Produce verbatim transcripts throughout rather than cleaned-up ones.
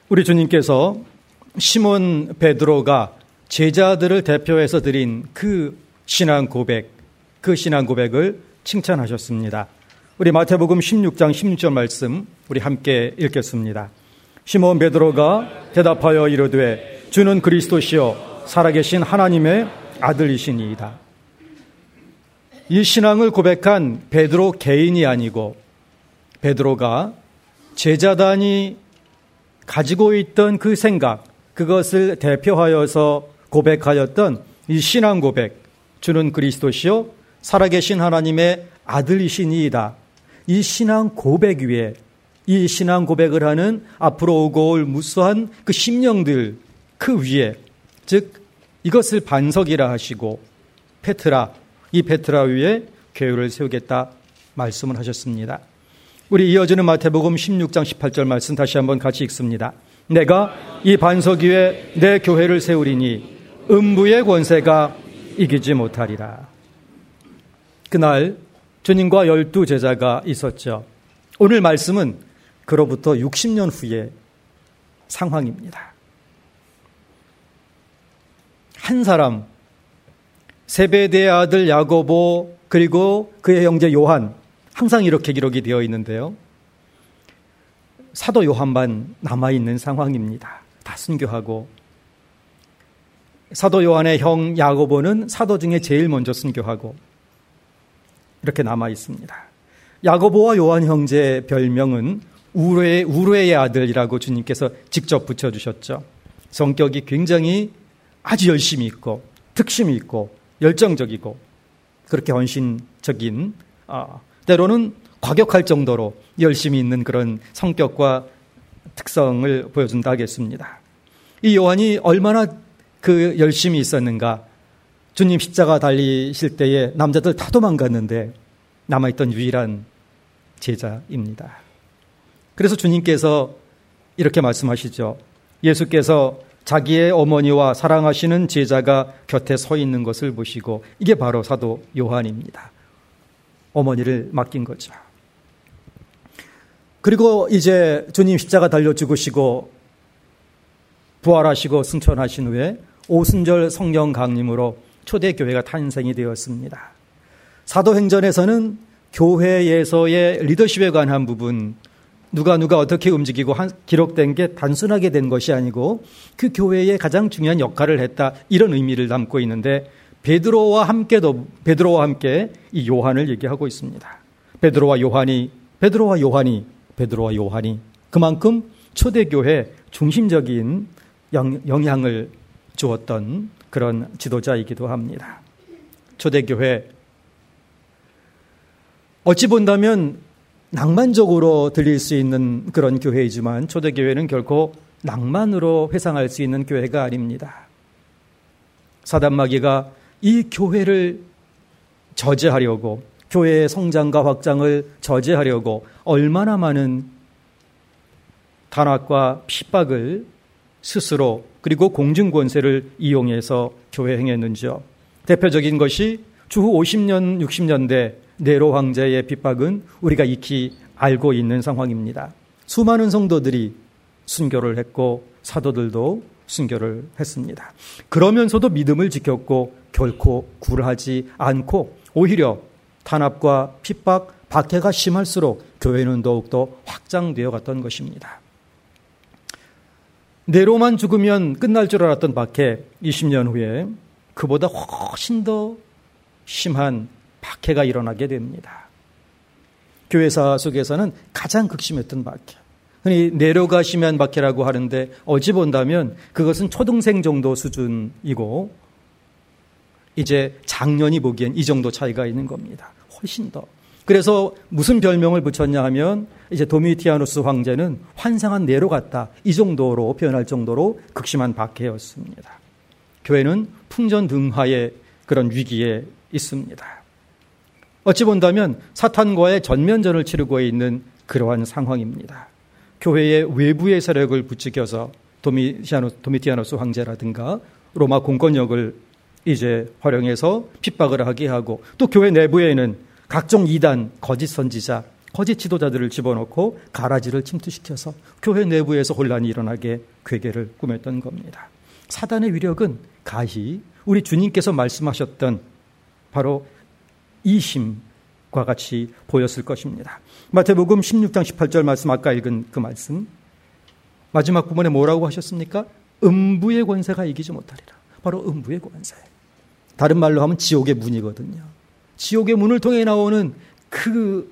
우리 주님께서 시몬 베드로가 제자들을 대표해서 드린 그 신앙 고백, 그 신앙 고백을 칭찬하셨습니다. 우리 마태복음 십육 장 십육 절 말씀 우리 함께 읽겠습니다. 시몬 베드로가 대답하여 이르되 주는 그리스도시요 살아계신 하나님의 아들이시니이다. 이 신앙을 고백한 베드로 개인이 아니고 베드로가 제자단이 가지고 있던 그 생각, 그것을 대표하여서 고백하였던 이 신앙 고백, 주는 그리스도시요 살아계신 하나님의 아들이시니이다. 이 신앙 고백 위에, 이 신앙 고백을 하는 앞으로 오고 올 무수한 그 심령들 그 위에, 즉 이것을 반석이라 하시고 페트라, 이 페트라 위에 교회를 세우겠다 말씀을 하셨습니다. 우리 이어지는 마태복음 십육 장 십팔 절 말씀 다시 한번 같이 읽습니다. 내가 이 반석 위에 내 교회를 세우리니 음부의 권세가 이기지 못하리라. 그날 주님과 열두 제자가 있었죠. 오늘 말씀은 그로부터 육십 년 후의 상황입니다. 한 사람, 세베대의 아들 야고보 그리고 그의 형제 요한, 항상 이렇게 기록이 되어 있는데요. 사도 요한만 남아있는 상황입니다. 다 순교하고 사도 요한의 형 야고보는 사도 중에 제일 먼저 순교하고 이렇게 남아있습니다. 야고보와 요한 형제의 별명은 우레, 우레의 아들이라고 주님께서 직접 붙여주셨죠. 성격이 굉장히 아주 열심히 있고 특심이 있고 열정적이고 그렇게 헌신적인 어, 때로는 과격할 정도로 열심히 있는 그런 성격과 특성을 보여준다 하겠습니다. 이 요한이 얼마나 그 열심히 있었는가. 주님 십자가 달리실 때에 남자들 다 도망갔는데 남아있던 유일한 제자입니다. 그래서 주님께서 이렇게 말씀하시죠. 예수께서 자기의 어머니와 사랑하시는 제자가 곁에 서 있는 것을 보시고, 이게 바로 사도 요한입니다. 어머니를 맡긴 거죠. 그리고 이제 주님 십자가 달려 죽으시고 부활하시고 승천하신 후에 오순절 성령 강림으로 초대교회가 탄생이 되었습니다. 사도행전에서는 교회에서의 리더십에 관한 부분, 누가 누가 어떻게 움직이고 한, 기록된 게 단순하게 된 것이 아니고 그 교회의 가장 중요한 역할을 했다, 이런 의미를 담고 있는데, 베드로와 함께도 베드로와 함께 이 요한을 얘기하고 있습니다. 베드로와 요한이 베드로와 요한이 베드로와 요한이 그만큼 초대교회 중심적인 영향을 주었던 그런 지도자이기도 합니다. 초대교회, 어찌 본다면 낭만적으로 들릴 수 있는 그런 교회이지만 초대교회는 결코 낭만으로 회상할 수 있는 교회가 아닙니다. 사단마귀가 이 교회를 저지하려고, 교회의 성장과 확장을 저지하려고 얼마나 많은 탄압과 핍박을 스스로, 그리고 공중권세를 이용해서 교회 행했는지요. 대표적인 것이 주후 오십 년, 육십 년대 네로 황제의 핍박은 우리가 익히 알고 있는 상황입니다. 수많은 성도들이 순교를 했고 사도들도 순교를 했습니다. 그러면서도 믿음을 지켰고 결코 굴하지 않고 오히려 탄압과 핍박, 박해가 심할수록 교회는 더욱더 확장되어 갔던 것입니다. 네로만 죽으면 끝날 줄 알았던 박해, 이십 년 후에 그보다 훨씬 더 심한 박해가 일어나게 됩니다. 교회사 속에서는 가장 극심했던 박해, 흔히 네로가 심한 박해라고 하는데 어찌 본다면 그것은 초등생 정도 수준이고 이제 장년이 보기엔 이 정도 차이가 있는 겁니다. 훨씬 더. 그래서 무슨 별명을 붙였냐 하면 이제 도미티아누스 황제는 환상한 네로 같다, 이 정도로 표현할 정도로 극심한 박해였습니다. 교회는 풍전등화의 그런 위기에 있습니다. 어찌 본다면 사탄과의 전면전을 치르고 있는 그러한 상황입니다. 교회의 외부의 세력을 부추겨서 도미티아누스, 도미티아누스 황제라든가 로마 공권력을 이제 활용해서 핍박을 하게 하고, 또 교회 내부에는 각종 이단, 거짓 선지자, 거짓 지도자들을 집어넣고 가라지를 침투시켜서 교회 내부에서 혼란이 일어나게 괴계를 꾸몄던 겁니다. 사단의 위력은 가히 우리 주님께서 말씀하셨던 바로 이심과 같이 보였을 것입니다. 마태복음 십육 장 십팔 절 말씀, 아까 읽은 그 말씀, 마지막 부분에 뭐라고 하셨습니까? 음부의 권세가 이기지 못하리라. 바로 음부의 권세. 다른 말로 하면 지옥의 문이거든요. 지옥의 문을 통해 나오는 그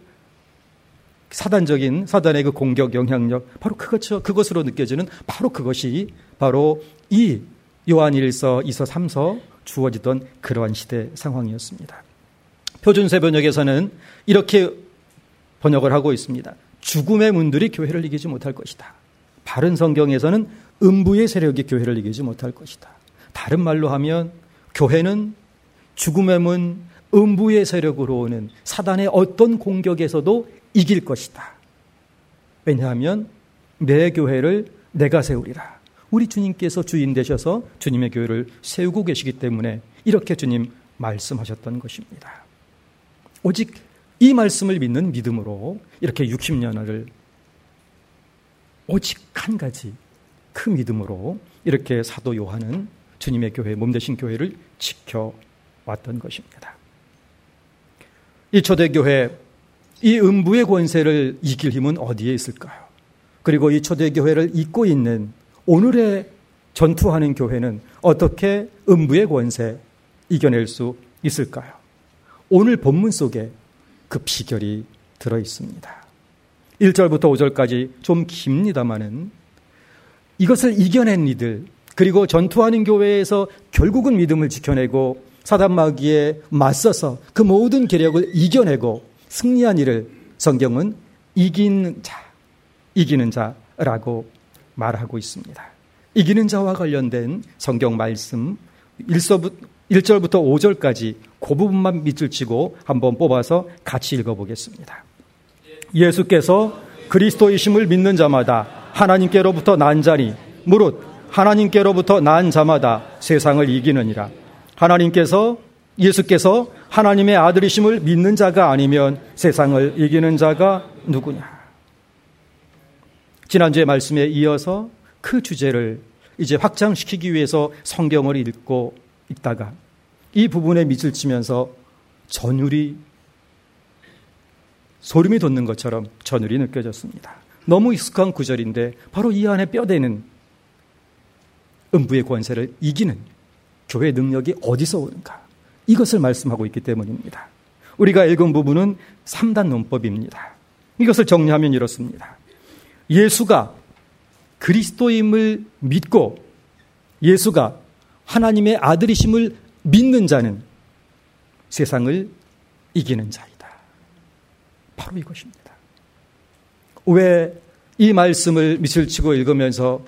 사단적인 사단의 그 공격 영향력, 바로 그것죠. 그것으로 느껴지는 바로 그것이 바로 이 요한 일서, 이서, 삼서 주어지던 그러한 시대 상황이었습니다. 표준세 번역에서는 이렇게 번역을 하고 있습니다. 죽음의 문들이 교회를 이기지 못할 것이다. 바른 성경에서는 음부의 세력이 교회를 이기지 못할 것이다. 다른 말로 하면 교회는 죽음의 문, 음부의 세력으로 오는 사단의 어떤 공격에서도 이길 것이다. 왜냐하면 내 교회를 내가 세우리라. 우리 주님께서 주인 되셔서 주님의 교회를 세우고 계시기 때문에 이렇게 주님 말씀하셨던 것입니다. 오직 이 말씀을 믿는 믿음으로 이렇게 육십 년을 오직 한 가지 그 믿음으로 이렇게 사도 요한은 주님의 교회, 몸되신 교회를 지켜왔던 것입니다. 이 초대교회, 이 음부의 권세를 이길 힘은 어디에 있을까요? 그리고 이 초대교회를 잇고 있는 오늘의 전투하는 교회는 어떻게 음부의 권세 이겨낼 수 있을까요? 오늘 본문 속에 그 비결이 들어 있습니다. 일 절부터 오 절까지 좀 깁니다마는 이것을 이겨낸 이들, 그리고 전투하는 교회에서 결국은 믿음을 지켜내고 사단마귀에 맞서서 그 모든 계력을 이겨내고 승리한 이를 성경은 이긴 자, 이기는 자라고 말하고 있습니다. 이기는 자와 관련된 성경 말씀 일 절부터 오 절까지 그 부분만 밑줄 치고 한번 뽑아서 같이 읽어보겠습니다. 예수께서 그리스도이심을 믿는 자마다 하나님께로부터 난 자니 무릇 하나님께로부터 난 자마다 세상을 이기느니라. 하나님께서 예수께서 하나님의 아들이심을 믿는 자가 아니면 세상을 이기는 자가 누구냐. 지난주의 말씀에 이어서 그 주제를 이제 확장시키기 위해서 성경을 읽고 있다가 이 부분에 밑을 치면서 전율이 소름이 돋는 것처럼 전율이 느껴졌습니다. 너무 익숙한 구절인데 바로 이 안에 뼈대는 음부의 권세를 이기는 교회의 능력이 어디서 오는가, 이것을 말씀하고 있기 때문입니다. 우리가 읽은 부분은 삼 단 논법입니다. 이것을 정리하면 이렇습니다. 예수가 그리스도임을 믿고 예수가 하나님의 아들이심을 믿는 자는 세상을 이기는 자이다. 바로 이것입니다. 왜 이 말씀을 밑을 치고 읽으면서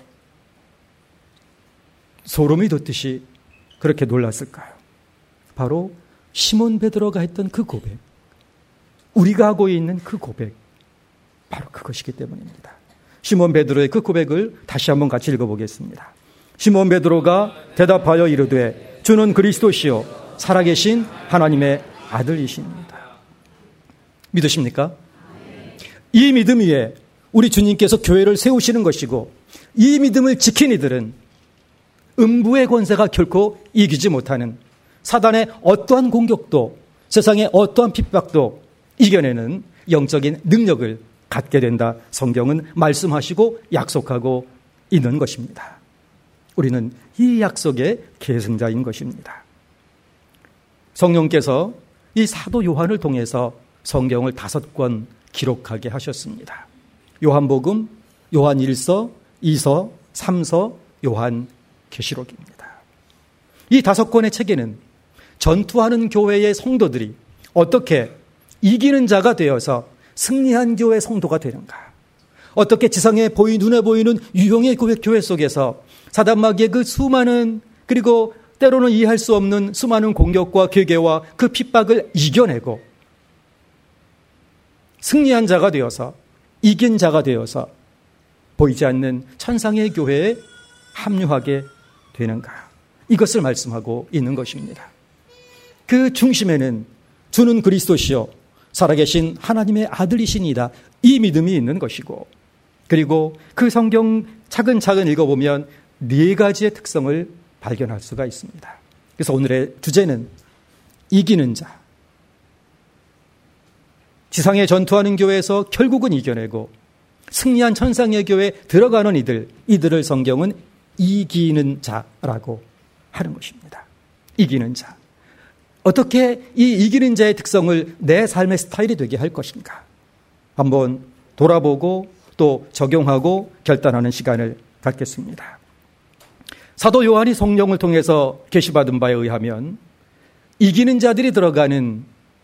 소름이 돋듯이 그렇게 놀랐을까요? 바로 시몬 베드로가 했던 그 고백, 우리가 하고 있는 그 고백, 바로 그것이기 때문입니다. 시몬 베드로의 그 고백을 다시 한번 같이 읽어보겠습니다. 시몬 베드로가 대답하여 이르되 주는 그리스도시요 살아계신 하나님의 아들이십니다. 믿으십니까? 이 믿음 위에 우리 주님께서 교회를 세우시는 것이고, 이 믿음을 지킨 이들은 음부의 권세가 결코 이기지 못하는, 사단의 어떠한 공격도, 세상의 어떠한 핍박도 이겨내는 영적인 능력을 갖게 된다. 성경은 말씀하시고 약속하고 있는 것입니다. 우리는 이 약속의 계승자인 것입니다. 성령께서 이 사도 요한을 통해서 성경을 다섯 권 기록하게 하셨습니다. 요한복음, 요한 일서, 이서, 삼서, 요한 계시록입니다. 이 다섯 권의 책에는 전투하는 교회의 성도들이 어떻게 이기는 자가 되어서 승리한 교회 성도가 되는가, 어떻게 지상에 보이 눈에 보이는 유형의 교회, 교회 속에서 사단마귀의 그 수많은, 그리고 때로는 이해할 수 없는 수많은 공격과 괴계와 그 핍박을 이겨내고 승리한 자가 되어서, 이긴 자가 되어서 보이지 않는 천상의 교회에 합류하게 되는가, 이것을 말씀하고 있는 것입니다. 그 중심에는 주는 그리스도시요 살아계신 하나님의 아들이시니이다. 이 믿음이 있는 것이고, 그리고 그 성경 차근차근 읽어보면 네 가지의 특성을 발견할 수가 있습니다. 그래서 오늘의 주제는 이기는 자. 지상에 전투하는 교회에서 결국은 이겨내고 승리한 천상의 교회에 들어가는 이들, 이들을 성경은 이기는 자라고 하는 것입니다. 이기는 자. 어떻게 이 이기는 자의 특성을 내 삶의 스타일이 되게 할 것인가? 한번 돌아보고 또 적용하고 결단하는 시간을 갖겠습니다. 사도 요한이 성령을 통해서 계시받은 바에 의하면 이기는 자들이 들어가는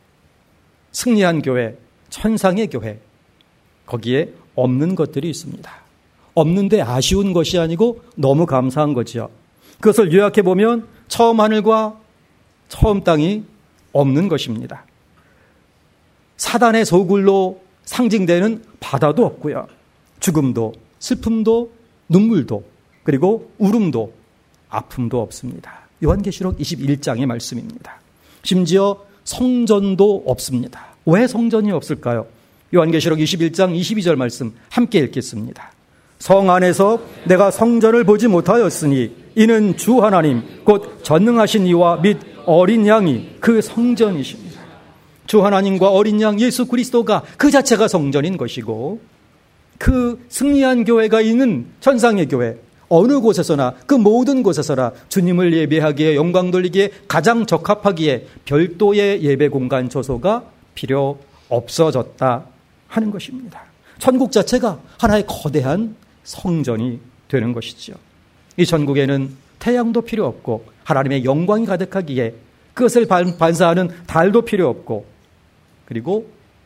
승리한 교회, 천상의 교회, 거기에 없는 것들이 있습니다. 없는데 아쉬운 것이 아니고 너무 감사한 거지요. 그것을 요약해 보면 처음 하늘과 처음 땅이 없는 것입니다. 사단의 소굴로 상징되는 바다도 없고요. 죽음도, 슬픔도, 눈물도, 그리고 울음도, 아픔도 없습니다. 요한계시록 이십일 장의 말씀입니다. 심지어 성전도 없습니다. 왜 성전이 없을까요? 요한계시록 이십일 장 이십이 절 말씀 함께 읽겠습니다. 성 안에서 내가 성전을 보지 못하였으니 이는 주 하나님 곧 전능하신 이와 및 어린 양이 그 성전이십니다. 주 하나님과 어린 양 예수 그리스도가 그 자체가 성전인 것이고, 그 승리한 교회가 있는 천상의 교회, 어느 곳에서나 그 모든 곳에서나 주님을 예배하기에, 영광 돌리기에 가장 적합하기에 별도의 예배 공간 조소가 필요 없어졌다 하는 것입니다. 천국 자체가 하나의 거대한 성전이 되는 것이죠. 이 천국에는 태양도 필요 없고 하나님의 영광이 가득하기에 그것을 반사하는 달도 필요 없고, 그리고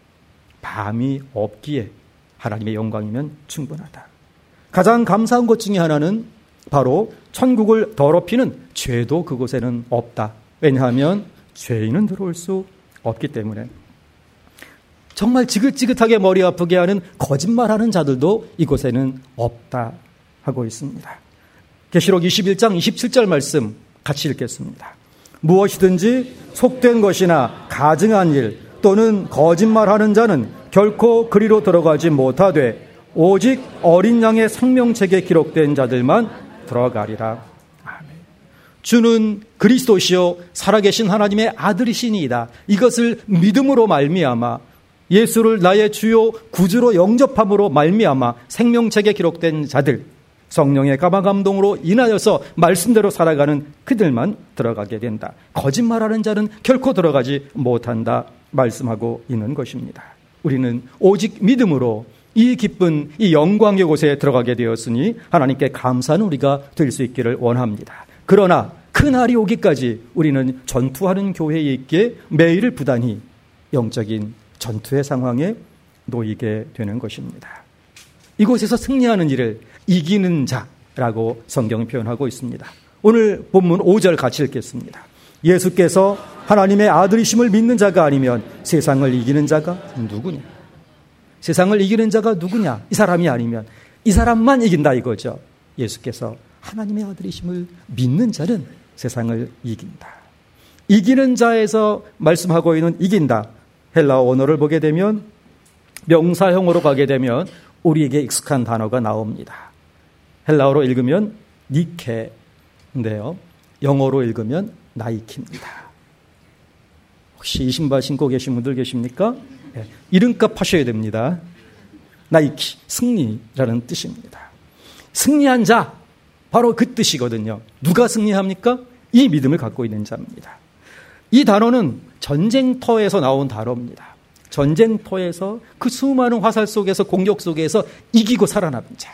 밤이 없기에 하나님의 영광이면 충분하다. 가장 감사한 것 중에 하나는 바로 천국을 더럽히는 죄도 그곳에는 없다. 왜냐하면 죄인은 들어올 수 없기 때문에. 정말 지긋지긋하게 머리 아프게 하는 거짓말하는 자들도 이곳에는 없다 하고 있습니다. 계시록 이십일 장 이십칠 절 말씀 같이 읽겠습니다. 무엇이든지 속된 것이나 가증한 일 또는 거짓말하는 자는 결코 그리로 들어가지 못하되 오직 어린 양의 생명책에 기록된 자들만 들어가리라. 아멘. 주는 그리스도시요 살아계신 하나님의 아들이시니이다. 이것을 믿음으로 말미암아, 예수를 나의 주요 구주로 영접함으로 말미암아 생명책에 기록된 자들, 성령의 감화감동으로 인하여서 말씀대로 살아가는 그들만 들어가게 된다. 거짓말하는 자는 결코 들어가지 못한다 말씀하고 있는 것입니다. 우리는 오직 믿음으로 이 기쁜 이 영광의 곳에 들어가게 되었으니 하나님께 감사하는 우리가 될 수 있기를 원합니다. 그러나 그날이 오기까지 우리는 전투하는 교회에 있기에 매일 부단히 영적인 전투의 상황에 놓이게 되는 것입니다. 이곳에서 승리하는 일을 이기는 자라고 성경이 표현하고 있습니다. 오늘 본문 오 절 같이 읽겠습니다. 예수께서 하나님의 아들이심을 믿는 자가 아니면 세상을 이기는 자가 누구냐? 세상을 이기는 자가 누구냐? 이 사람이 아니면 이 사람만 이긴다 이거죠. 예수께서 하나님의 아들이심을 믿는 자는 세상을 이긴다. 이기는 자에서 말씀하고 있는 이긴다. 헬라어 원어를 보게 되면 명사형으로 가게 되면 우리에게 익숙한 단어가 나옵니다. 헬라어로 읽으면 니케인데요. 영어로 읽으면 나이키입니다. 혹시 이 신발 신고 계신 분들 계십니까? 네, 이름값 하셔야 됩니다. 나이키, 승리라는 뜻입니다. 승리한 자, 바로 그 뜻이거든요. 누가 승리합니까? 이 믿음을 갖고 있는 자입니다. 이 단어는 전쟁터에서 나온 단어입니다. 전쟁터에서 그 수많은 화살 속에서 공격 속에서 이기고 살아남은 자,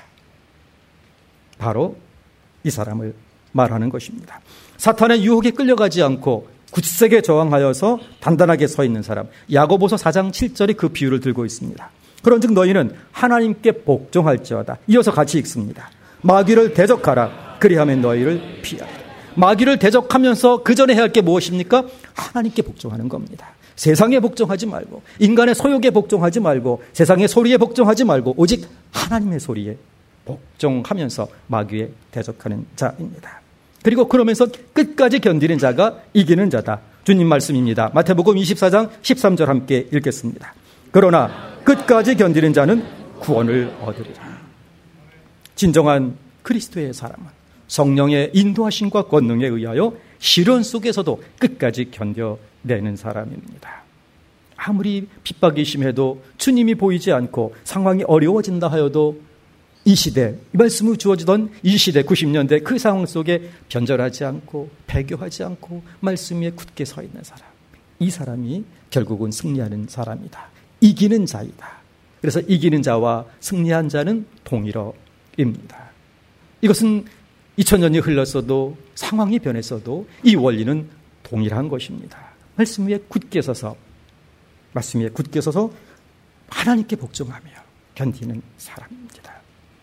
바로 이 사람을 말하는 것입니다. 사탄의 유혹에 끌려가지 않고 굳세게 저항하여서 단단하게 서 있는 사람, 야고보서 사 장 칠 절이 그 비유를 들고 있습니다. 그런즉 너희는 하나님께 복종할지어다. 이어서 같이 읽습니다. 마귀를 대적하라. 그리하면 너희를 피하리라. 마귀를 대적하면서 그 전에 해야 할 게 무엇입니까? 하나님께 복종하는 겁니다. 세상에 복종하지 말고, 인간의 소욕에 복종하지 말고, 세상의 소리에 복종하지 말고, 오직 하나님의 소리에 복종하면서 마귀에 대적하는 자입니다. 그리고 그러면서 끝까지 견디는 자가 이기는 자다. 주님 말씀입니다. 마태복음 이십사 장 십삼 절 함께 읽겠습니다. 그러나 끝까지 견디는 자는 구원을 얻으리라. 진정한 그리스도의 사람은 성령의 인도하심과 권능에 의하여 시련 속에서도 끝까지 견뎌내는 사람입니다. 아무리 핍박이 심해도 주님이 보이지 않고 상황이 어려워진다 하여도 이 시대, 이 말씀이 주어지던 이 시대 구십 년대 그 상황 속에 변절하지 않고 배교하지 않고 말씀 위에 굳게 서 있는 사람, 이 사람이 결국은 승리하는 사람이다. 이기는 자이다. 그래서 이기는 자와 승리한 자는 동일어입니다. 이것은 이천 년이 흘렀어도 상황이 변했어도 이 원리는 동일한 것입니다. 말씀 위에 굳게 서서 말씀 위에 굳게 서서 하나님께 복종하며 견디는 사람입니다.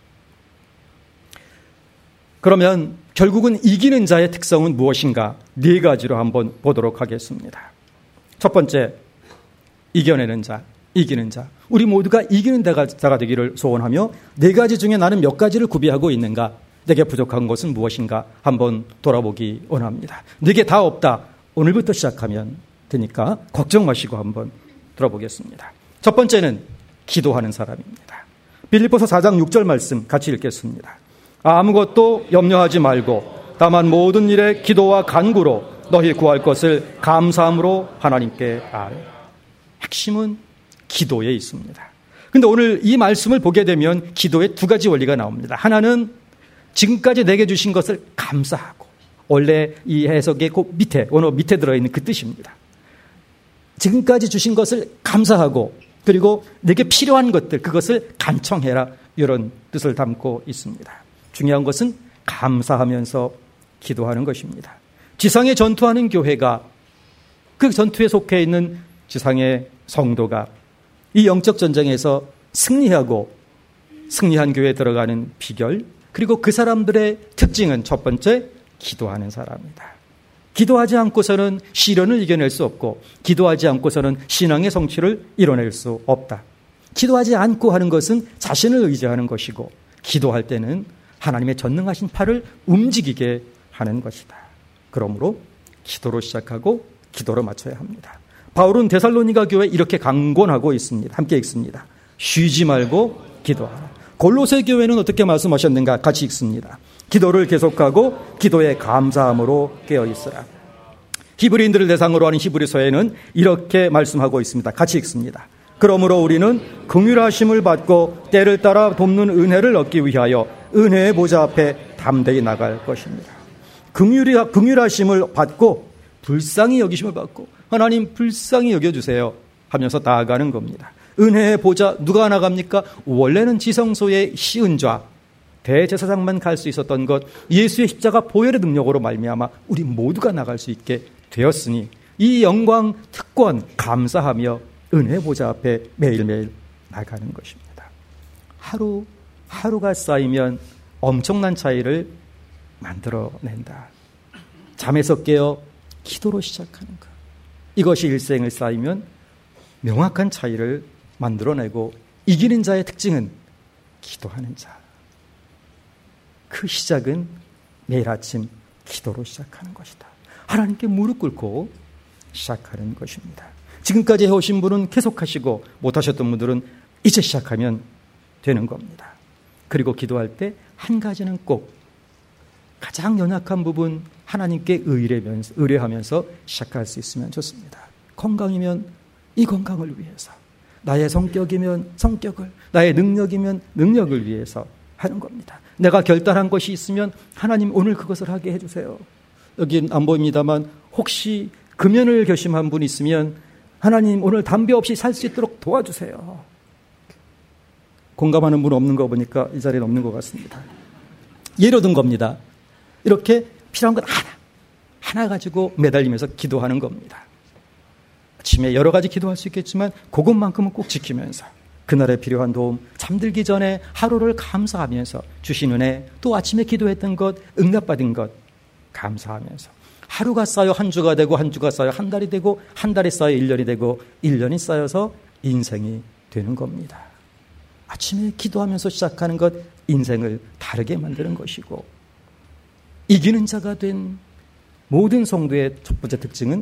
그러면 결국은 이기는 자의 특성은 무엇인가? 네 가지로 한번 보도록 하겠습니다. 첫 번째, 이겨내는 자, 이기는 자. 우리 모두가 이기는 자가 되기를 소원하며 네 가지 중에 나는 몇 가지를 구비하고 있는가? 내게 부족한 것은 무엇인가? 한번 돌아보기 원합니다. 네게 다 없다. 오늘부터 시작하면 되니까 걱정 마시고 한번 들어보겠습니다. 첫 번째는 기도하는 사람입니다. 빌립보서 사 장 육 절 말씀 같이 읽겠습니다. 아무것도 염려하지 말고 다만 모든 일에 기도와 간구로 너희 구할 것을 감사함으로 하나님께 아뢰. 핵심은 기도에 있습니다. 그런데 오늘 이 말씀을 보게 되면 기도의 두 가지 원리가 나옵니다. 하나는 지금까지 내게 주신 것을 감사하고, 원래 이 해석의 그 밑에, 원어 밑에 들어있는 그 뜻입니다. 지금까지 주신 것을 감사하고, 그리고 내게 필요한 것들, 그것을 간청해라, 이런 뜻을 담고 있습니다. 중요한 것은 감사하면서 기도하는 것입니다. 지상에 전투하는 교회가, 그 전투에 속해 있는 지상의 성도가 이 영적 전쟁에서 승리하고 승리한 교회에 들어가는 비결, 그리고 그 사람들의 특징은 첫 번째, 기도하는 사람이다. 기도하지 않고서는 시련을 이겨낼 수 없고, 기도하지 않고서는 신앙의 성취를 이뤄낼 수 없다. 기도하지 않고 하는 것은 자신을 의지하는 것이고, 기도할 때는 하나님의 전능하신 팔을 움직이게 하는 것이다. 그러므로 기도로 시작하고 기도로 맞춰야 합니다. 바울은 데살로니가 교회에 이렇게 강권하고 있습니다. 함께 읽습니다. 쉬지 말고 기도하라. 골로새 교회는 어떻게 말씀하셨는가? 같이 읽습니다. 기도를 계속하고 기도에 감사함으로 깨어있으라. 히브리인들을 대상으로 하는 히브리서에는 이렇게 말씀하고 있습니다. 같이 읽습니다. 그러므로 우리는 긍휼하심을 받고 때를 따라 돕는 은혜를 얻기 위하여 은혜의 보좌 앞에 담대히 나갈 것입니다. 긍휼이, 긍휼하심을 받고 불쌍히 여기심을 받고 하나님 불쌍히 여겨주세요 하면서 나아가는 겁니다. 은혜의 보좌 누가 나갑니까? 원래는 지성소의 시은좌 대제사장만 갈 수 있었던 것, 예수의 십자가 보혈의 능력으로 말미암아 우리 모두가 나갈 수 있게 되었으니 이 영광 특권 감사하며 은혜의 보좌 앞에 매일매일 나가는 것입니다. 하루 하루가 쌓이면 엄청난 차이를 만들어낸다. 잠에서 깨어 기도로 시작하는 것, 이것이 일생을 쌓이면 명확한 차이를 만들어내고, 이기는 자의 특징은 기도하는 자. 그 시작은 매일 아침 기도로 시작하는 것이다. 하나님께 무릎 꿇고 시작하는 것입니다. 지금까지 해오신 분은 계속하시고 못하셨던 분들은 이제 시작하면 되는 겁니다. 그리고 기도할 때 한 가지는 꼭 가장 연약한 부분 하나님께 의뢰하면서, 의뢰하면서 시작할 수 있으면 좋습니다. 건강이면 이 건강을 위해서, 나의 성격이면 성격을, 나의 능력이면 능력을 위해서 하는 겁니다. 내가 결단한 것이 있으면 하나님 오늘 그것을 하게 해주세요. 여긴 안 보입니다만 혹시 금연을 결심한 분 있으면 하나님 오늘 담배 없이 살 수 있도록 도와주세요. 공감하는 분 없는 거 보니까 이 자리에 없는 것 같습니다. 예로 든 겁니다. 이렇게 필요한 건 하나, 하나 가지고 매달리면서 기도하는 겁니다. 아침에 여러 가지 기도할 수 있겠지만 그것만큼은 꼭 지키면서 그날에 필요한 도움, 잠들기 전에 하루를 감사하면서 주신 은혜, 또 아침에 기도했던 것, 응답받은 것 감사하면서 하루가 쌓여 한 주가 되고, 한 주가 쌓여 한 달이 되고, 한 달이 쌓여 일 년이 되고, 일 년이 쌓여서 인생이 되는 겁니다. 아침에 기도하면서 시작하는 것, 인생을 다르게 만드는 것이고, 이기는 자가 된 모든 성도의 첫 번째 특징은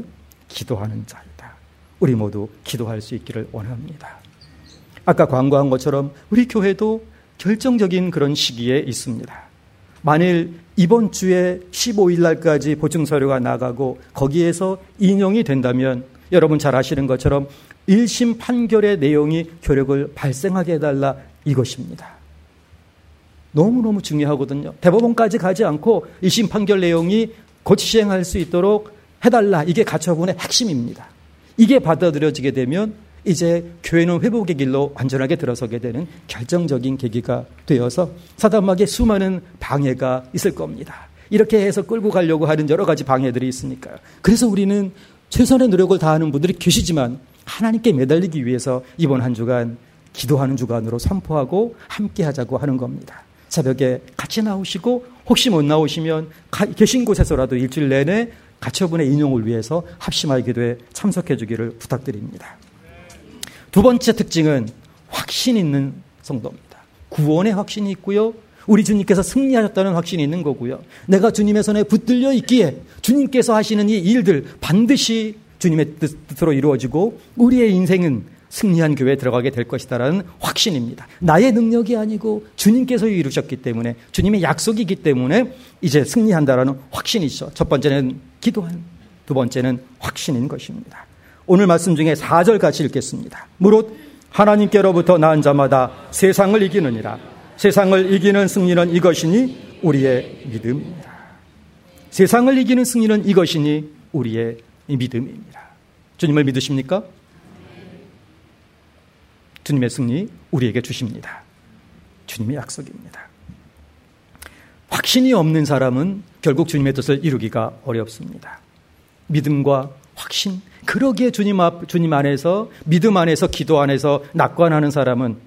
기도하는 자이다. 우리 모두 기도할 수 있기를 원합니다. 아까 광고한 것처럼 우리 교회도 결정적인 그런 시기에 있습니다. 만일 이번 주에 십오 일 날까지 보증서류가 나가고 거기에서 인용이 된다면 여러분 잘 아시는 것처럼 일 심 판결의 내용이 효력을 발생하게 해달라 이것입니다. 너무너무 중요하거든요. 대법원까지 가지 않고 일 심 판결 내용이 곧 시행할 수 있도록 해달라. 이게 가처분의 핵심입니다. 이게 받아들여지게 되면 이제 교회는 회복의 길로 완전하게 들어서게 되는 결정적인 계기가 되어서 사단막에 수많은 방해가 있을 겁니다. 이렇게 해서 끌고 가려고 하는 여러 가지 방해들이 있으니까요. 그래서 우리는 최선의 노력을 다하는 분들이 계시지만 하나님께 매달리기 위해서 이번 한 주간 기도하는 주간으로 선포하고 함께 하자고 하는 겁니다. 새벽에 같이 나오시고 혹시 못 나오시면 계신 곳에서라도 일주일 내내 가처분의 인용을 위해서 합심하여 기도에 참석해 주기를 부탁드립니다. 두 번째 특징은 확신 있는 성도입니다. 구원의 확신이 있고요. 우리 주님께서 승리하셨다는 확신이 있는 거고요. 내가 주님의 손에 붙들려 있기에 주님께서 하시는 이 일들 반드시 주님의 뜻으로 이루어지고 우리의 인생은 승리한 교회에 들어가게 될 것이다라는 확신입니다. 나의 능력이 아니고 주님께서 이루셨기 때문에 주님의 약속이기 때문에 이제 승리한다라는 확신이죠. 첫 번째는 기도한, 두 번째는 확신인 것입니다. 오늘 말씀 중에 사 절 같이 읽겠습니다. 무릇 하나님께로부터 나은 자마다 세상을 이기느니라. 세상을 이기는 승리는 이것이니 우리의 믿음입니다. 세상을 이기는 승리는 이것이니 우리의 믿음입니다. 주님을 믿으십니까? 주님의 승리 우리에게 주십니다. 주님의 약속입니다. 확신이 없는 사람은 결국 주님의 뜻을 이루기가 어렵습니다. 믿음과 확신, 그러기에 주님 앞, 주님 안에서, 믿음 안에서, 기도 안에서 낙관하는 사람은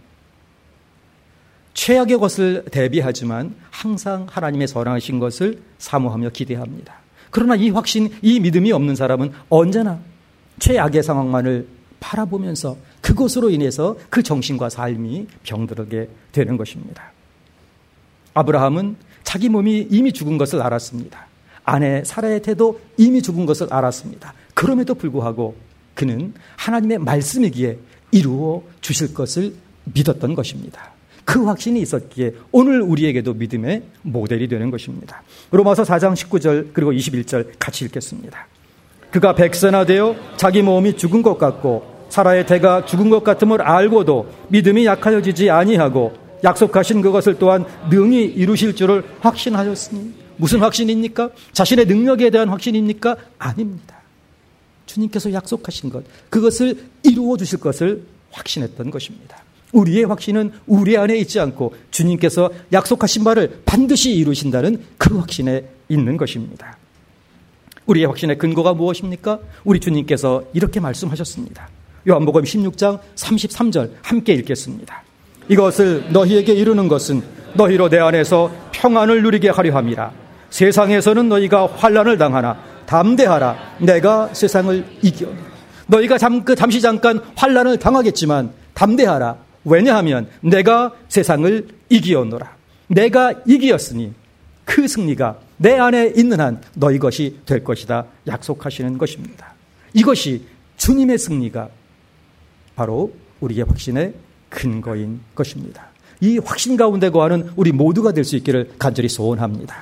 최악의 것을 대비하지만 항상 하나님의 선하신 것을 사모하며 기대합니다. 그러나 이 확신, 이 믿음이 없는 사람은 언제나 최악의 상황만을 바라보면서 그것으로 인해서 그 정신과 삶이 병들게 되는 것입니다. 아브라함은 자기 몸이 이미 죽은 것을 알았습니다. 아내 사라의 태도 이미 죽은 것을 알았습니다. 그럼에도 불구하고 그는 하나님의 말씀이기에 이루어 주실 것을 믿었던 것입니다. 그 확신이 있었기에 오늘 우리에게도 믿음의 모델이 되는 것입니다. 로마서 사 장 십구 절 그리고 이십일 절 같이 읽겠습니다. 그가 백세나 되어 자기 몸이 죽은 것 같고 사라의 태가 죽은 것 같음을 알고도 믿음이 약하여지지 아니하고 약속하신 그것을 또한 능히 이루실 줄을 확신하였으니. 무슨 확신입니까? 자신의 능력에 대한 확신입니까? 아닙니다. 주님께서 약속하신 것, 그것을 이루어 주실 것을 확신했던 것입니다. 우리의 확신은 우리 안에 있지 않고 주님께서 약속하신 바를 반드시 이루신다는 그 확신에 있는 것입니다. 우리의 확신의 근거가 무엇입니까? 우리 주님께서 이렇게 말씀하셨습니다. 요한복음 십육 장 삼십삼 절 함께 읽겠습니다. 이것을 너희에게 이루는 것은 너희로 내 안에서 평안을 누리게 하려 함이라. 세상에서는 너희가 환난을 당하나 담대하라. 내가 세상을 이기었노라. 너희가 잠, 잠시 잠깐 환난을 당하겠지만 담대하라. 왜냐하면 내가 세상을 이기었노라. 내가 이기었으니 그 승리가 내 안에 있는 한 너희 것이 될 것이다 약속하시는 것입니다. 이것이 주님의 승리가 바로 우리의 확신의 근거인 것입니다. 이 확신 가운데 거하는 우리 모두가 될 수 있기를 간절히 소원합니다.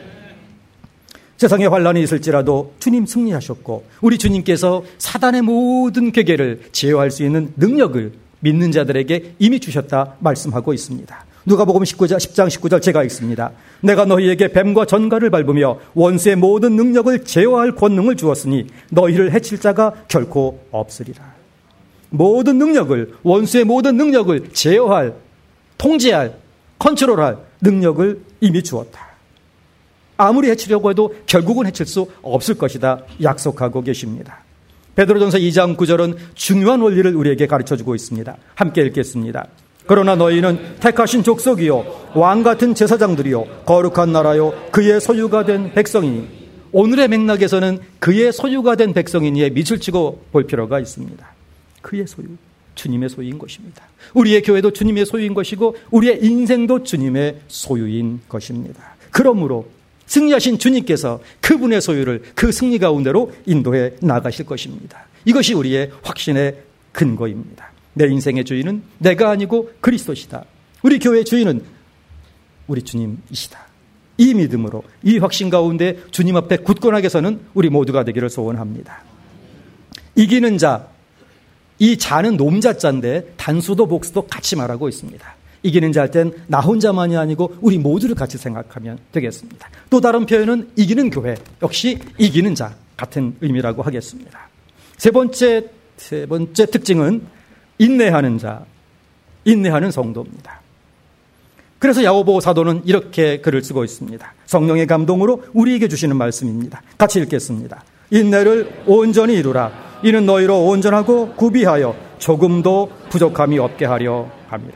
세상에 환난이 있을지라도 주님 승리하셨고 우리 주님께서 사단의 모든 괴계를 제어할 수 있는 능력을 믿는 자들에게 이미 주셨다 말씀하고 있습니다. 누가복음 십 장 십구 절 제가 읽습니다. 내가 너희에게 뱀과 전갈을 밟으며 원수의 모든 능력을 제어할 권능을 주었으니 너희를 해칠 자가 결코 없으리라. 모든 능력을, 원수의 모든 능력을 제어할, 통제할, 컨트롤할 능력을 이미 주었다. 아무리 해치려고 해도 결국은 해칠 수 없을 것이다 약속하고 계십니다. 베드로전서 이 장 구 절은 중요한 원리를 우리에게 가르쳐주고 있습니다. 함께 읽겠습니다. 그러나 너희는 택하신 족속이요 왕같은 제사장들이요 거룩한 나라요 그의 소유가 된 백성이니. 오늘의 맥락에서는 그의 소유가 된 백성이니에 밑을 치고 볼 필요가 있습니다. 그의 소유, 주님의 소유인 것입니다. 우리의 교회도 주님의 소유인 것이고 우리의 인생도 주님의 소유인 것입니다. 그러므로 승리하신 주님께서 그분의 소유를 그 승리 가운데로 인도해 나가실 것입니다. 이것이 우리의 확신의 근거입니다. 내 인생의 주인은 내가 아니고 그리스도시다. 우리 교회의 주인은 우리 주님이시다. 이 믿음으로 이 확신 가운데 주님 앞에 굳건하게 서는 우리 모두가 되기를 소원합니다. 이기는 자, 이 자는 놈자자인데 단수도 복수도 같이 말하고 있습니다. 이기는 자 할 땐 나 혼자만이 아니고 우리 모두를 같이 생각하면 되겠습니다. 또 다른 표현은 이기는 교회, 역시 이기는 자 같은 의미라고 하겠습니다. 세 번째, 세 번째 특징은 인내하는 자, 인내하는 성도입니다. 그래서 야고보 사도는 이렇게 글을 쓰고 있습니다. 성령의 감동으로 우리에게 주시는 말씀입니다. 같이 읽겠습니다. 인내를 온전히 이루라. 이는 너희로 온전하고 구비하여 조금도 부족함이 없게 하려 합니다.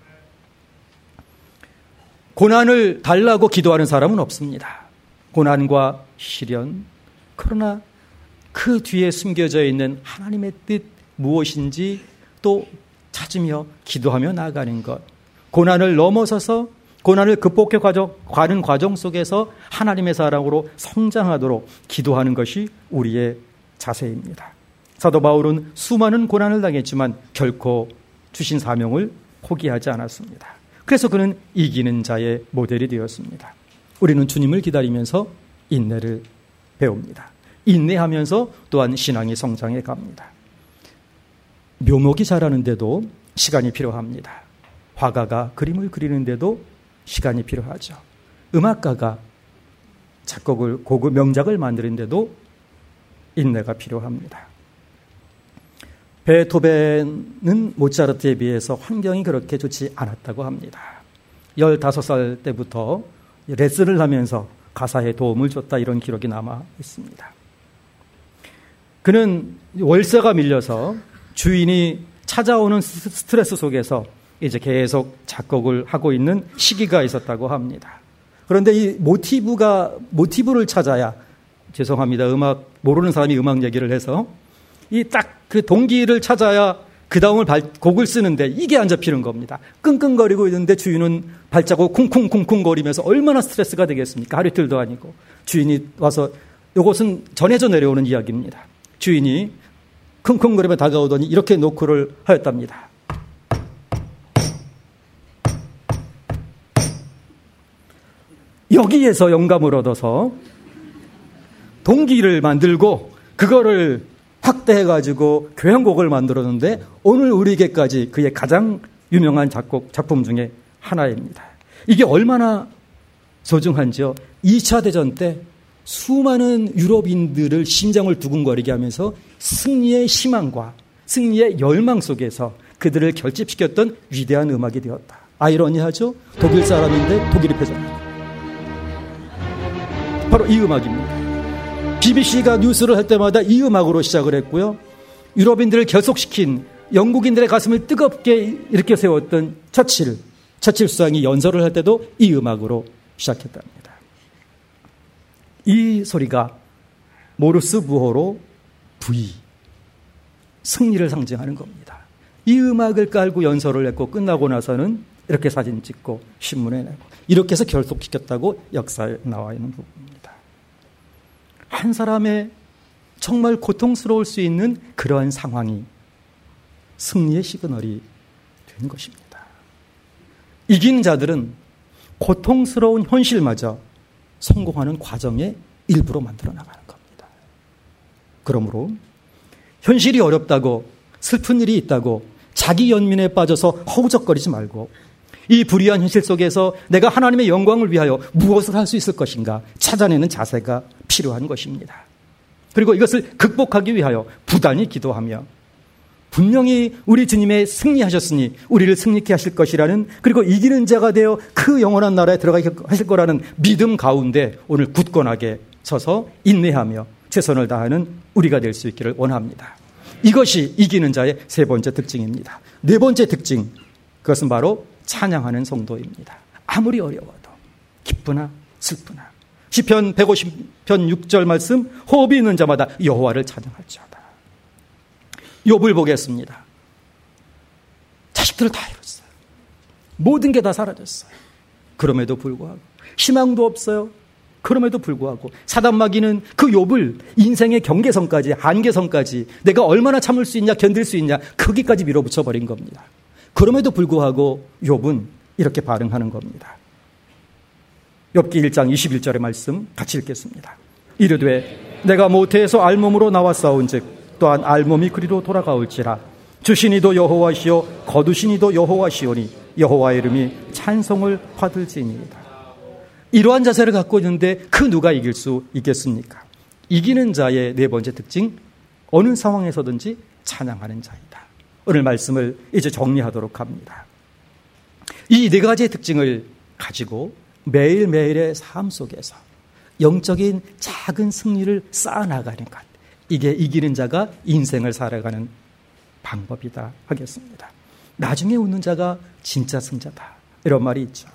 고난을 달라고 기도하는 사람은 없습니다. 고난과 시련, 그러나 그 뒤에 숨겨져 있는 하나님의 뜻 무엇인지 또 찾으며 기도하며 나아가는 것, 고난을 넘어서서 고난을 극복해 가는 과정 속에서 하나님의 사랑으로 성장하도록 기도하는 것이 우리의 자세입니다. 사도 바울은 수많은 고난을 당했지만 결코 주신 사명을 포기하지 않았습니다. 그래서 그는 이기는 자의 모델이 되었습니다. 우리는 주님을 기다리면서 인내를 배웁니다. 인내하면서 또한 신앙이 성장해 갑니다. 묘목이 자라는데도 시간이 필요합니다. 화가가 그림을 그리는데도 시간이 필요하죠. 음악가가 작곡을, 고급 명작을 만드는데도 인내가 필요합니다. 베토벤은 모차르트에 비해서 환경이 그렇게 좋지 않았다고 합니다. 열다섯 살 때부터 레슨을 하면서 가사에 도움을 줬다, 이런 기록이 남아 있습니다. 그는 월세가 밀려서 주인이 찾아오는 스트레스 속에서 이제 계속 작곡을 하고 있는 시기가 있었다고 합니다. 그런데 이 모티브가, 모티브를 찾아야, 죄송합니다. 음악, 모르는 사람이 음악 얘기를 해서, 이 딱 그 동기를 찾아야 그 다음을 발, 곡을 쓰는데 이게 안 잡히는 겁니다. 끙끙거리고 있는데 주인은 발자국 쿵쿵쿵쿵 거리면서 얼마나 스트레스가 되겠습니까? 하루 이틀도 아니고. 주인이 와서, 이것은 전해져 내려오는 이야기입니다. 주인이 쿵쿵거리며 다가오더니 이렇게 노크를 하였답니다. 여기에서 영감을 얻어서 동기를 만들고 그거를 확대해가지고 교향곡을 만들었는데 오늘 우리에게까지 그의 가장 유명한 작곡, 작품 중에 하나입니다. 이게 얼마나 소중한지요. 이 차 대전 때 수많은 유럽인들을 심장을 두근거리게 하면서 승리의 희망과 승리의 열망 속에서 그들을 결집시켰던 위대한 음악이 되었다. 아이러니하죠? 독일 사람인데 독일이 패전합니다. 바로 이 음악입니다. 비비씨가 뉴스를 할 때마다 이 음악으로 시작을 했고요. 유럽인들을 결속시킨, 영국인들의 가슴을 뜨겁게 일으켜 세웠던 처칠, 처칠 수상이 연설을 할 때도 이 음악으로 시작했답니다. 이 소리가 모르스 부호로 V, 승리를 상징하는 겁니다. 이 음악을 깔고 연설을 했고 끝나고 나서는 이렇게 사진 찍고 신문에 내고 이렇게 해서 결속시켰다고 역사에 나와 있는 부분입니다. 한 사람의 정말 고통스러울 수 있는 그러한 상황이 승리의 시그널이 된 것입니다. 이긴 자들은 고통스러운 현실마저 성공하는 과정의 일부로 만들어 나가는 겁니다. 그러므로 현실이 어렵다고, 슬픈 일이 있다고 자기 연민에 빠져서 허우적거리지 말고 이 불의한 현실 속에서 내가 하나님의 영광을 위하여 무엇을 할 수 있을 것인가 찾아내는 자세가 필요한 것입니다. 그리고 이것을 극복하기 위하여 부단히 기도하며 분명히 우리 주님의 승리하셨으니 우리를 승리케 하실 것이라는, 그리고 이기는 자가 되어 그 영원한 나라에 들어가게 하실 거라는 믿음 가운데 오늘 굳건하게 서서 인내하며 최선을 다하는 우리가 될 수 있기를 원합니다. 이것이 이기는 자의 세 번째 특징입니다. 네 번째 특징, 그것은 바로 찬양하는 성도입니다. 아무리 어려워도 기쁘나 슬프나. 시편 백오십 편 육 절 말씀, 호흡이 있는 자마다 여호와를 찬양할지어다. 욥을 보겠습니다. 자식들을 다 잃었어요. 모든 게 다 사라졌어요. 그럼에도 불구하고 희망도 없어요. 그럼에도 불구하고 사단마귀는 그 욥을 인생의 경계선까지, 한계선까지 내가 얼마나 참을 수 있냐, 견딜 수 있냐, 거기까지 밀어붙여 버린 겁니다. 그럼에도 불구하고 욥은 이렇게 반응하는 겁니다. 욥기 일 장 이십일 절의 말씀 같이 읽겠습니다. 이르되 내가 모태에서 알몸으로 나왔사온즉 또한 알몸이 그리로 돌아가올지라. 주신 이도 여호와시요 거두신 이도 여호와시오니 여호와의 이름이 찬송을 받을지니이다. 이러한 자세를 갖고 있는데 그 누가 이길 수 있겠습니까? 이기는 자의 네 번째 특징, 어느 상황에서든지 찬양하는 자이다. 오늘 말씀을 이제 정리하도록 합니다. 이 네 가지의 특징을 가지고 매일매일의 삶 속에서 영적인 작은 승리를 쌓아나가는 것, 이게 이기는 자가 인생을 살아가는 방법이다 하겠습니다. 나중에 웃는 자가 진짜 승자다, 이런 말이 있죠.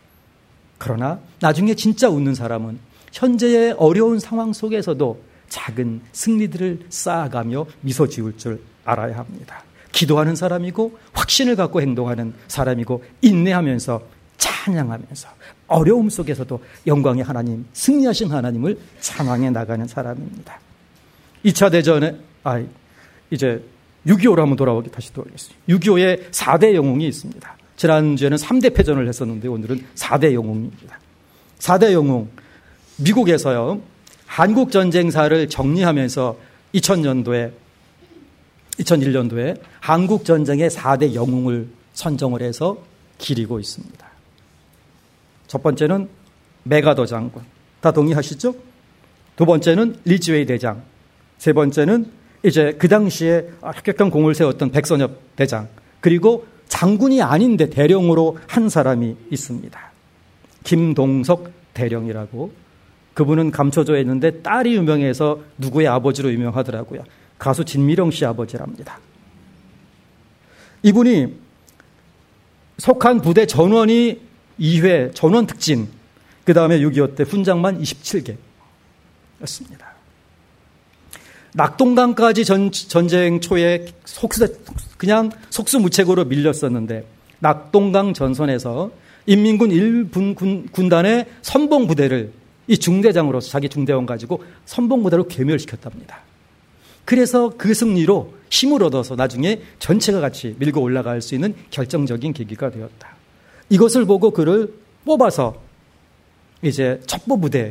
그러나 나중에 진짜 웃는 사람은 현재의 어려운 상황 속에서도 작은 승리들을 쌓아가며 미소 지을 줄 알아야 합니다. 기도하는 사람이고 확신을 갖고 행동하는 사람이고 인내하면서 찬양하면서 어려움 속에서도 영광의 하나님, 승리하신 하나님을 찬양해 나가는 사람입니다. 이 차 대전에 아 이제 육이오로 한번 돌아오기 다시 돌아오겠습니다. 육이오에 사 대 영웅이 있습니다. 지난주에는 삼 대 패전을 했었는데 오늘은 사 대 영웅입니다. 사 대 영웅, 미국에서요 한국전쟁사를 정리하면서 이천 년도에 이천일 년도에 한국전쟁의 사 대 영웅을 선정을 해서 기리고 있습니다. 첫 번째는 메가더 장군, 다 동의하시죠? 두 번째는 리즈웨이 대장, 세 번째는 이제 그 당시에 혁혁한 공을 세웠던 백선엽 대장, 그리고 장군이 아닌데 대령으로 한 사람이 있습니다. 김동석 대령이라고. 그분은 감초조에 있는데 딸이 유명해서 누구의 아버지로 유명하더라고요. 가수 진미령 씨 아버지랍니다. 이분이 속한 부대 전원이 이 회 전원 특진, 그 다음에 육이오 때 훈장만 이십칠 개였습니다. 낙동강까지 전, 전쟁 초에 속수, 그냥 속수무책으로 밀렸었는데 낙동강 전선에서 인민군 일 분 군, 군단의 선봉부대를 이 중대장으로서 자기 중대원 가지고 선봉부대로 괴멸시켰답니다. 그래서 그 승리로 힘을 얻어서 나중에 전체가 같이 밀고 올라갈 수 있는 결정적인 계기가 되었다. 이것을 보고 그를 뽑아서 이제 첩보부대로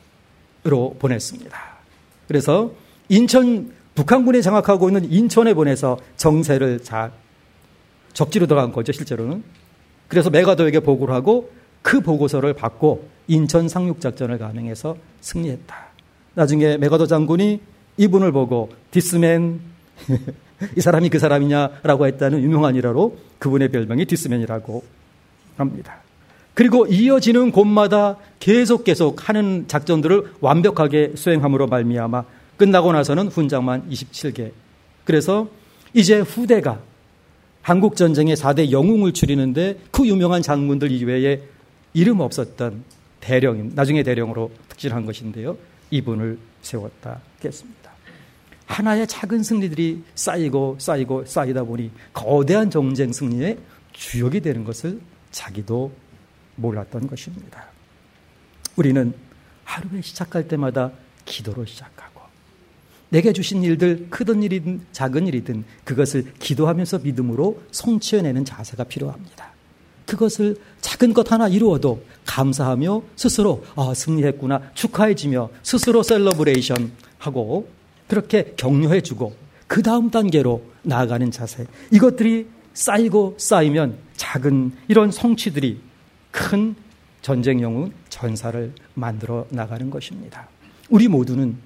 보냈습니다. 그래서 인천, 북한군이 장악하고 있는 인천에 보내서 정세를 잘 적지로 들어간 거죠, 실제로는. 그래서 메가더에게 보고를 하고 그 보고서를 받고 인천 상륙작전을 감행해서 승리했다. 나중에 메가더 장군이 이분을 보고 디스맨, 이 사람이 그 사람이냐라고 했다는 유명한 일화로 그분의 별명이 디스맨이라고 합니다. 그리고 이어지는 곳마다 계속 계속 하는 작전들을 완벽하게 수행함으로 말미암아 끝나고 나서는 훈장만 이십칠 개. 그래서 이제 후대가 한국전쟁의 사 대 영웅을 추리는데 그 유명한 장군들 이외에 이름 없었던 대령, 나중에 대령으로 특진한 것인데요. 이분을 세웠다 했습니다. 하나의 작은 승리들이 쌓이고 쌓이고 쌓이다 보니 거대한 정쟁 승리의 주역이 되는 것을 자기도 몰랐던 것입니다. 우리는 하루에 시작할 때마다 기도로 시작하고 내게 주신 일들, 크든 일이든 작은 일이든 그것을 기도하면서 믿음으로 성취해내는 자세가 필요합니다. 그것을 작은 것 하나 이루어도 감사하며 스스로 아, 승리했구나 축하해주며 스스로 셀러브레이션 하고 그렇게 격려해주고 그 다음 단계로 나아가는 자세, 이것들이 쌓이고 쌓이면 작은 이런 성취들이 큰 전쟁 영웅 전사를 만들어 나가는 것입니다. 우리 모두는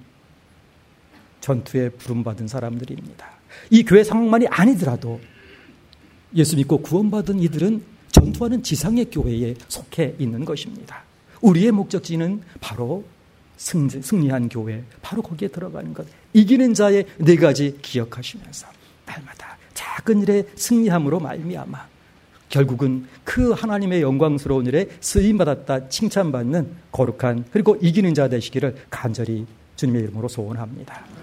전투에 부름받은 사람들입니다. 이 교회 상황만이 아니더라도 예수 믿고 구원받은 이들은 전투하는 지상의 교회에 속해 있는 것입니다. 우리의 목적지는 바로 승리, 승리한 교회, 바로 거기에 들어가는 것. 이기는 자의 네 가지 기억하시면서 날마다 작은 일에 승리함으로 말미암아 결국은 그 하나님의 영광스러운 일에 쓰임받았다 칭찬받는 거룩한 그리고 이기는 자 되시기를 간절히 주님의 이름으로 소원합니다.